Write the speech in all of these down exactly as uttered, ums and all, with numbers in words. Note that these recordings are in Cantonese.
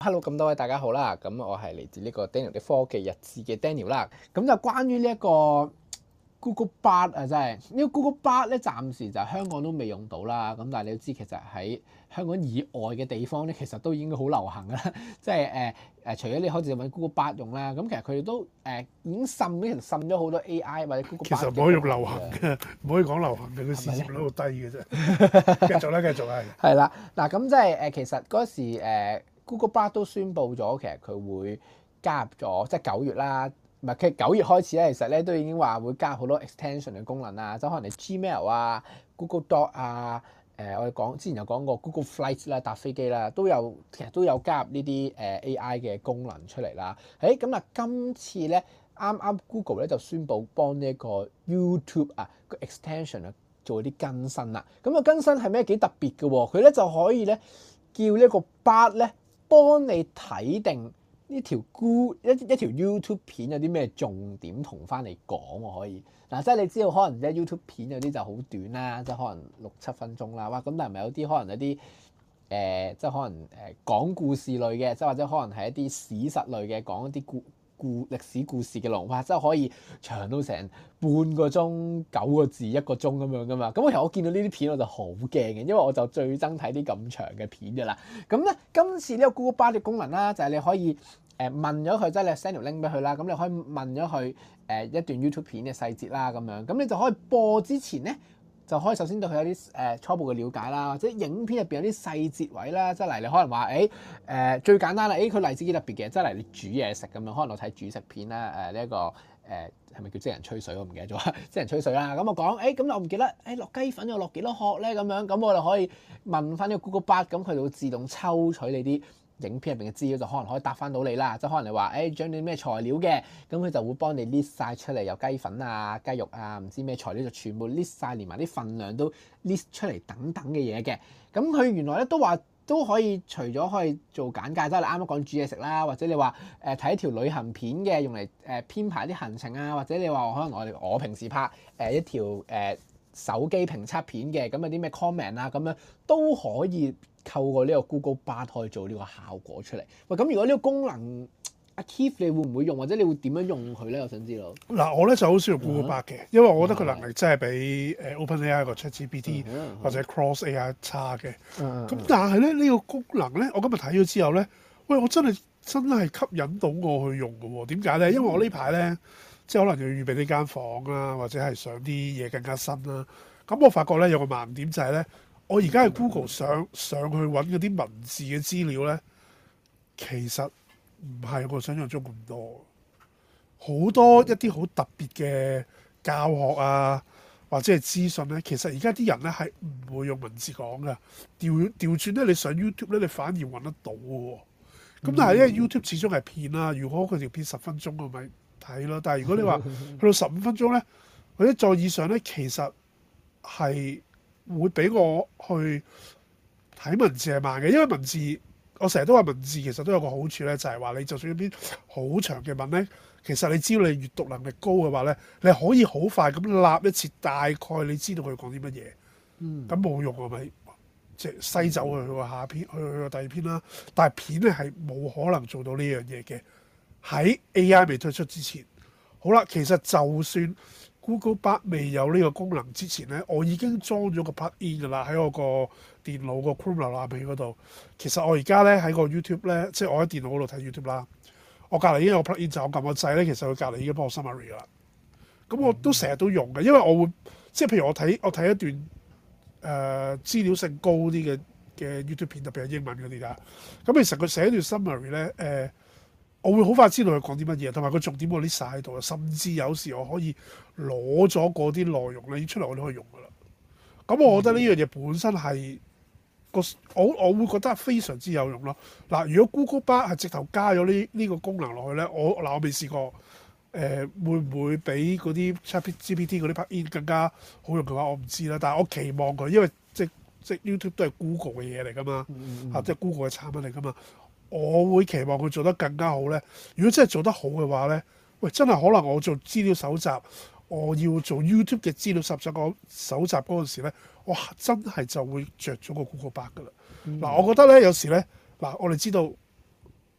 Hello，咁多位大家好啦，咁我係嚟自呢個 Daniel 的科技日誌嘅 Daniel 啦。咁就關於呢一個 Google Bard 啊，真係呢個 Google Bard 咧，暫時就香港都未用到啦。咁但係你都知，其實喺香港以外嘅地方咧，其實都已經好流行㗎啦。即係誒誒，除咗你開始揾 Google Bard 用啦，咁其實佢哋都誒、呃、已經滲咗，其實滲咗好多 A I 或者 Google Bard。 其實唔可以用流行嘅，唔可以講流行嘅，佢市佔率好低嘅啫。繼續啦，繼續係。 係啦，嗱咁即係誒，其實嗰時誒、呃、Google Bard 都宣布咗，其實佢會加入咗，即係九月啦。唔係，佢九月開始咧，其實咧都已經話會加入好多 extension 嘅功能啊，即係可能你 Gmail 啊、Google Doc 啊，誒、呃、我哋講之前有講過 Google Flight 啦，搭飛機啦，都有其實都有加入呢啲誒 A I 嘅功能出嚟啦。誒咁啊，今次咧啱啱 Google 咧就宣布幫呢一個 YouTube 啊個 extension 啊做啲更新啦。咁啊更新係咩幾特別嘅喎？佢咧就可以咧叫呢一個 Bard 咧幫你睇定呢條 Go 一一條 YouTube 片有啲咩重點同翻你講喎，可以嗱，即係你知道可能咧 YouTube 片有啲就好短啦，即係可能六七分鐘啦，哇咁但係咪有啲可能有啲誒、呃、即係可能誒講故事類嘅，即係或者可能係一啲史實類嘅，講一啲故故歷史故事嘅內容，哇真係可以長到成半個鐘九個字一個鐘咁樣噶嘛，咁其實我見到呢啲片我就好驚嘅，因為我就最憎睇啲咁長嘅片噶啦。咁咧今次呢個 Google Bard 嘅功能啦，就係、是、你可以誒問咗佢，即係你 send 條 link 俾佢啦，咁你可以問咗佢誒一段 YouTube 片嘅細節啦，咁樣咁你就可以播之前咧，就可以首先對佢有啲誒初步嘅了解啦，或者影片入邊有啲細節位啦，即係嚟你可能話誒誒最簡單啦，誒佢例子幾特別嘅，即係嚟你煮嘢食咁樣，可能我睇煮食片啦，誒呢一個誒係咪叫即人吹水我唔記得咗，即人吹水啦，咁我講誒咁我唔記得誒落雞粉要落幾多殼咧咁樣，咁我就可以問翻呢個 Google Bard，咁佢就會自動抽取你啲影片入邊嘅資料，就可能可以答翻到你啦。即係可能你話誒將啲咩材料嘅，咁佢就會幫你 list 晒出嚟，有雞粉啊、雞肉啊，唔知咩材料就全部 list 晒，連埋啲份量都 list 出嚟等等嘅嘢嘅。咁佢原來咧都話都可以除咗可以做簡介，即係你啱啱講煮嘢食啦，或者你話誒睇一條旅行片嘅，用嚟誒編排啲行程啊，或者你話可能我哋我平時拍誒一條誒、呃、手機評測片嘅，咁有啲咩 comment 啊咁樣都可以透過呢個 Google Bard 可以做呢個效果出嚟。喂，咁如果呢個功能阿 Keith 你會唔會用，或者你會點樣用佢咧？我想知道。 嗱，我咧就好少用 Google Bard 嘅，因為我覺得佢能力真係比誒 OpenAI 個 ChatGPT 或者 Cross A I 差嘅。咁但係咧呢個功能咧，我今日睇咗之後咧，喂，我真係真係吸引到我去用嘅喎。點解咧？因為我呢排咧，即係可能要預備呢間房啊，或者係上啲嘢更加新啦。咁我發覺咧有個盲點就係咧，我而家喺 Google 上上去揾嗰啲文字嘅資料咧，其實唔係我想象中咁多，好多一啲好特別嘅教學啊，或者係資訊咧，其實而家啲人咧係唔會用文字講噶，調調轉咧，你上 YouTube 咧，你反而揾得到嘅喎。咁但係因為 YouTube 始終係片啦，如果佢條片十分鐘，我咪睇咯。但係如果你話去到十五分鐘咧，或者再以上咧，其實係會俾我去睇文字係慢嘅，因為文字。我成日都話文字其實都有個好處咧，就係話你就算一篇好長嘅文咧，其實你只要你閱讀能力高嘅話咧，你可以好快咁立一次，大概你知道佢講啲乜嘢。嗯，咁冇用啊咪即係西走去去個下篇，去去個第二篇啦。但係片咧係冇可能做到呢樣嘢嘅。喺 A I 未推出之前，好啦，其實就算 Google Bard 未有呢個功能之前咧，我已經裝咗個 plug-in 㗎啦，喺我個電腦個 Chrome 瀏覽器嗰度。其實我而家咧喺個 YouTube 咧，即係我喺電腦嗰度睇 YouTube 啦。我隔離已經有 plug-in，就我撳個掣咧，其實佢隔離已經幫我 summary 㗎啦。咁我都成日都用嘅，因為我會即係譬如我睇我睇一段誒、呃、資料性高啲嘅嘅 YouTube 片，特別係英文嗰啲啦。咁其實佢寫一段 summary 咧，誒、呃。我會好快知道佢講啲乜嘢，同埋個重點我 list 晒喺度，甚至有時我可以攞咗嗰啲內容咧出嚟，我都可以用噶啦。咁我覺得呢樣嘢本身係個我我會覺得非常之有用咯。嗱，如果 Google Bard 係直頭加咗呢呢個功能落去咧，我嗱我未試過誒、呃，會唔會比嗰啲 ChatGPT 嗰啲 plug-in 更加好用嘅話，我唔知啦。但係我期望佢，因為即即 YouTube 都係 Google 嘅嘢嚟噶嘛，嗯、啊即係 Google 嘅產品嚟噶嘛。我會期望佢做得更加好咧。如果真係做得好嘅話咧，喂，真係可能我做資料搜集，我要做 YouTube 嘅資料搜集嗰搜集嗰陣時咧，哇，真係就會着咗個 Google Bard 噶啦。嗱、嗯，我覺得咧有時咧，嗱，我哋知道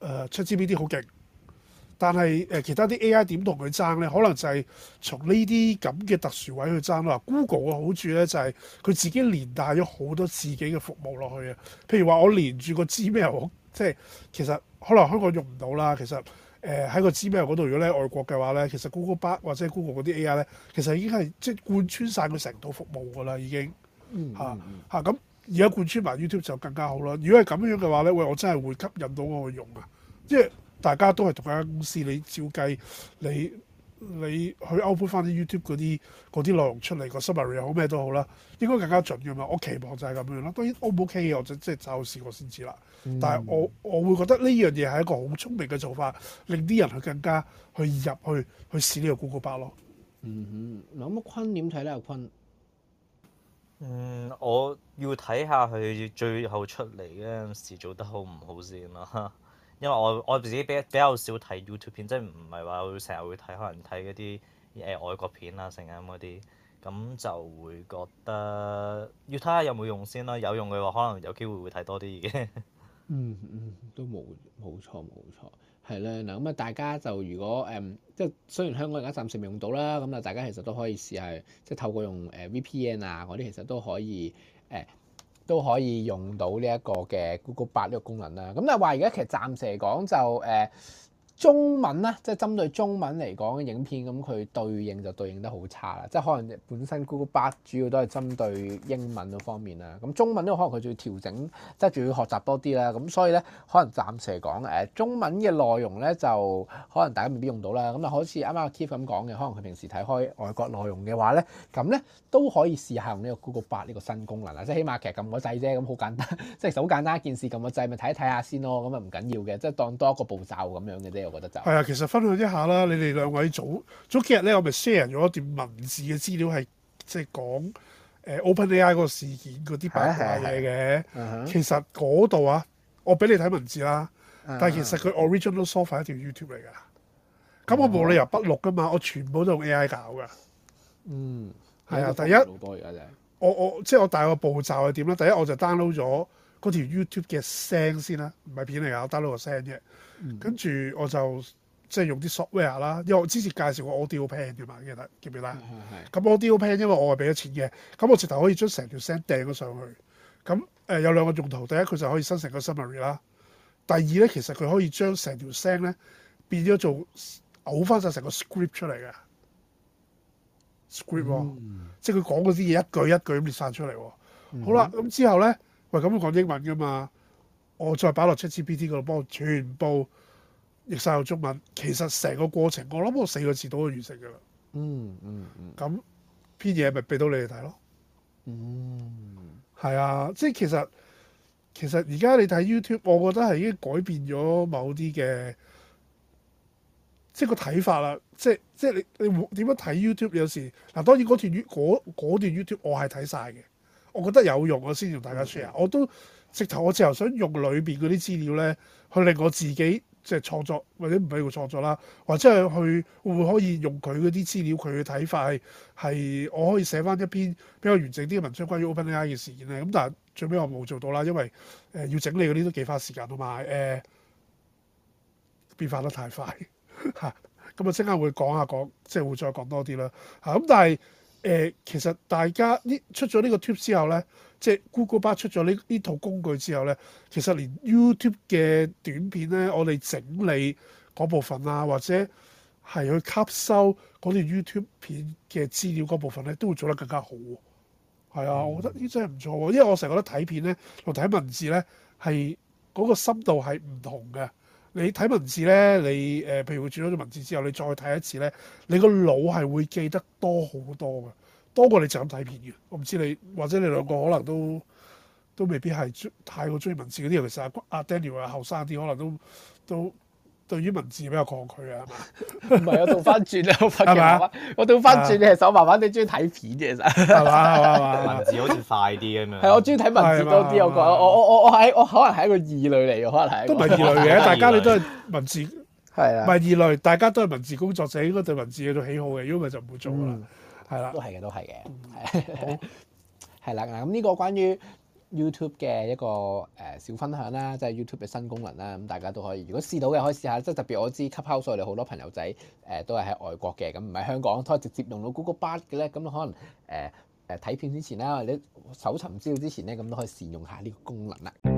誒 ChatGPT 好勁，但係誒、呃、其他啲 A I 點同佢爭咧？可能就係從呢啲咁嘅特殊位去爭咯。Google 嘅好處咧就係、是、佢自己連帶咗好多自己嘅服務落去啊。譬如話我連住個 Gmail，即係其實可能香港用唔到啦。其實誒喺、呃、個 Gmail 嗰度，如果你喺外國嘅話咧，其實 Google Bard 或者 Google 嗰啲 A I 咧，其實已經係即係貫穿晒佢成套服務㗎啦，已經嚇嚇咁。而家貫穿埋 YouTube 就更加好啦。如果係咁樣嘅話咧，喂，我真係會吸引到我去用啊！即係大家都係同一間公司，你照計你你去 output 翻啲 YouTube 嗰啲嗰啲內容出嚟，個 summary 又好咩都好啦，應該更加準㗎嘛。我期望就係咁樣啦。當然 O 唔 OK 嘅，我就即係就試過先知啦。嗯、但係我我會覺得呢樣嘢係一個好聰明嘅做法，令啲人去更加去入去去試呢個 Google Bard 咯。 嗯哼，嗱咁阿坤點睇咧？阿坤？ 嗯，我要睇下佢最後出嚟嗰陣時做得好唔好先啦。因為我我自己比比較少睇 YouTube 片，即係唔係話會成日會睇，可能睇嗰啲誒外國片啊，成日咁嗰啲，咁就會覺得要睇下有冇用先啦。有用嘅話，可能有機會會睇多啲嘅。 嗯嗯，都冇冇錯冇錯，係啦嗱咁啊！大家就如果誒、嗯，即係雖然香港而家暫時未用到啦，咁啊大家其實都可以試下，即係透過用誒 V P N 啊嗰啲，其實都可以誒、呃、都可以用到呢一個嘅 Google Bard 呢個功能啦。咁但係話而家其實暫時嚟講就誒。呃中文啦，即係針對中文嚟講嘅影片，咁佢對應就對應得好差啦。即係可能本身 Google Bard 主要都係針對英文嗰方面啦。咁中文都可能佢仲要調整，即係仲要學習多啲啦。咁所以咧，可能暫時嚟講，誒中文嘅內容咧就可能大家未必用到啦。咁啊，好似啱啱阿 Keith 咁講嘅，可能佢平時睇開外國內容嘅話咧，咁咧都可以試下用呢個 Google Bard 呢個新功能啦。即係起碼其實撳個掣啫，咁好簡單，即係其實好簡單一件事，撳個掣咪睇一睇下先咯。咁啊唔緊要嘅，即係當多一個步驟咁樣嘅啫。我覺得就係啊，其實分享一下啦，你哋兩位早早幾日咧，我咪 share 咗一段文字嘅資料，係即係講誒 OpenAI 嗰個事件嗰啲八卦嘢嘅。 uh huh. 其實嗰度啊，我俾你睇文字啦，uh huh. 但係其實佢 original source 係一條 YouTube 嚟㗎。咁、uh huh. 我冇理由不錄㗎嘛，我全部都用 A I 搞㗎。 嗯， 係啊，第一，我我即係我大個步驟係點咧？第一我就 download 咗嗰條 YouTube 嘅聲先啦，唔係片嚟㗎，我 download 個聲啫。跟住、嗯、我就即係用啲 software 啦，因為我之前介紹過 Audio Pen 嘅嘛，記得記唔記得？咁 Audio Pen 因為我係俾咗錢嘅，咁我直頭可以將成條聲掟咗上去。咁誒、呃、有兩個用途，第一佢就可以生成個 summary 啦。第二咧，其實佢可以將成條聲咧變咗做嘔翻晒成個 script 出嚟嘅 script 喎，嗯、即係佢講嗰啲嘢一句一句咁列晒出嚟喎。嗯、好啦，咁之後咧，喂咁講英文㗎嘛？我再擺落 ChatGPT 嗰度幫我全部譯晒到中文，其實成個過程我諗我四個字都可以完成㗎啦、 嗯。嗯嗯咁篇嘢咪俾到你哋睇咯。 嗯。 係啊，即係其實其實而家你睇 YouTube，我覺得係已經改變咗某啲嘅即係個睇法啦。即係即係你你點樣睇 YouTube 有時嗱，當然嗰段 You 嗰段 YouTube 我係睇晒嘅，我覺得有用我先同大家 share、嗯。我都直頭我直頭想用裏邊嗰啲資料咧，去令我自己即係創作，或者唔係叫創作啦，或者係去會唔會可以用佢嗰啲資料，佢嘅睇法係係我可以寫翻一篇比較完整啲嘅文章關於 OpenAI 嘅事件咧。咁但係最尾我冇做到啦，因為誒、呃、要整理嗰啲都幾花時間同埋誒變化得太快嚇。咁啊，即刻會講下講，即係會再講多啲啦嚇。咁、啊、但係誒、呃、其實大家呢出咗呢個 tip 之後咧。即係 Google Bard 出咗呢呢套工具之後咧，其實連 YouTube 嘅短片咧，我哋整理嗰部分啊，或者係去吸收嗰條 YouTube 片嘅資料嗰部分咧，都會做得更加好喎。係啊，我覺得呢真係唔錯喎，因為我成日覺得睇片咧同睇文字咧係嗰個深度係唔同嘅。你睇文字咧，你誒、呃、譬如會轉咗咗文字之後，你再睇一次咧，你個腦係會記得多好多嘅。多過你就咁睇片嘅，我唔知你或者你兩個可能都都未必係太過中意文字嗰啲，尤其是阿阿 Daniel 啊後生啲，可能都都對於文字比較抗拒啊，係嘛？ 唔係我倒翻轉啊，我發覺慢慢，我倒翻轉，你係手慢慢，你中意睇片嘅其實係嘛係嘛？ 文字好似快啲咁樣。 係我中意睇文字多啲，我覺得我我我我係我可能係一個異類嚟嘅，可能係都唔係異類嘅，大家你都係文字係啊， 唔係異類，大家都係文字工作者，應該對文字有種喜好嘅，如果唔係就唔會做啦。係啦， 都係嘅，都係嘅，係係啦。嗱，咁呢個關於 YouTube 嘅一個誒小分享啦，即係 YouTube 嘅新功能啦，咁大家都可以，如果試到嘅可以試下，即係特別我知 Clubhouse 我哋好多朋友仔誒、呃、都係喺外國嘅，咁唔係香港，可以直接用到 Google Bard 嘅咧，咁可能誒誒睇片之前啦，或者搜尋資料之前咧，咁都可以善用下呢個功能啦。